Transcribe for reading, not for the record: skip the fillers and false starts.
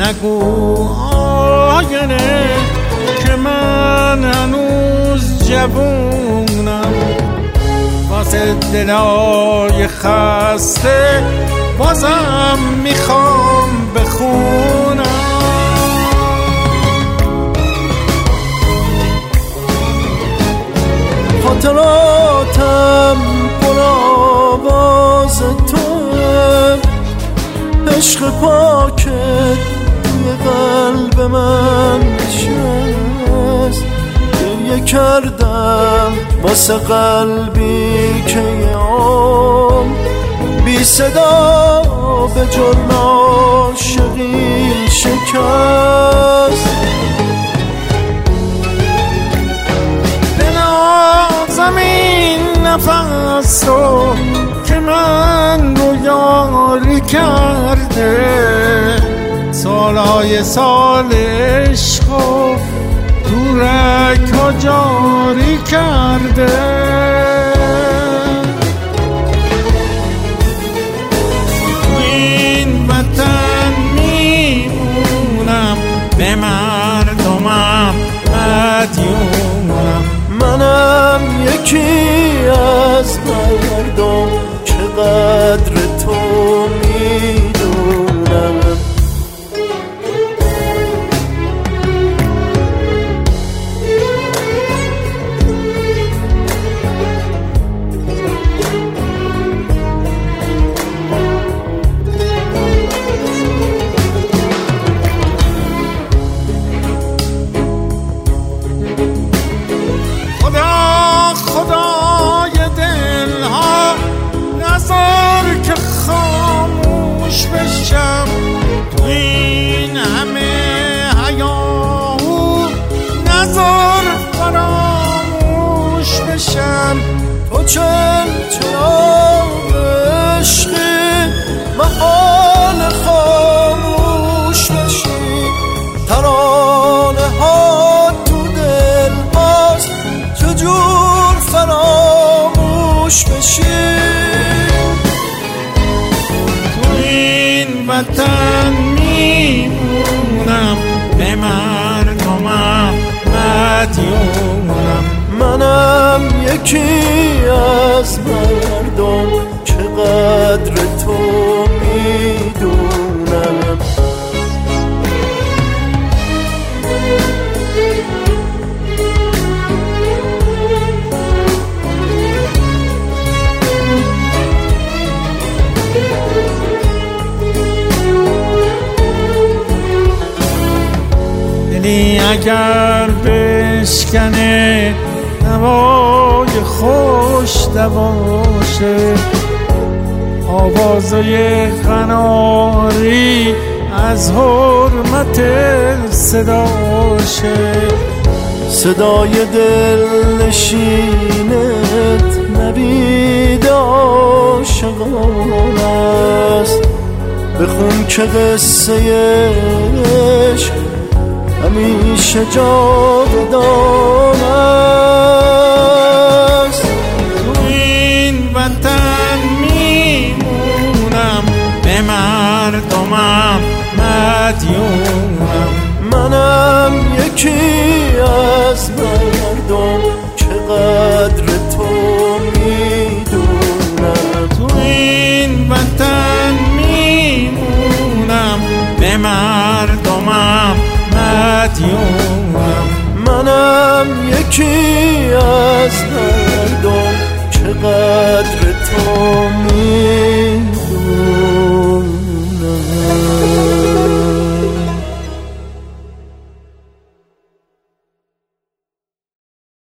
نگو آینه که من هنوز جوونم، واسه دلای خسته بازم میخوام بخونم. خاطراتم پر آواز توه، عشق پاکت توی قلب من نشست. گریه کردم واسه قلبی که یه عمر بی صدا به جرم عاشقی شکست. دلازم این نفس رو که من رو یاری کرده، سالهای سال عشق و دورک ها جاری کرده. تو این وطن میمونم، به مردمم مدیونم. منم یکی از مردم که قدر تو میدونم. خدای دلها نذار که خاموش بشم، تو این همه حیاهو نذار فراموش بشم. تو چراغ عشقی محال خاموش بشی، ترانه ها تو دل هاست چجور فراموش بشی. تو این وطن میمونم، به مردمم مدیونم. منم یکی از مردم که قدر تو میدونم. دلی اگر بشکنه نوای خوش دواشه، آوازای قناری از حرمت صداشه. صدای دل نشینت نوید عاشقان است، بخون که قصه عشق همیشه جاودان است. تو این وطن میمونم، به مردمم مدیونم. منم یکی از مردم که قدر تو میدونم. تو این وطن میمونم، به مردمم مدیونم. منم یکی از مردم که قدر تو میدونم.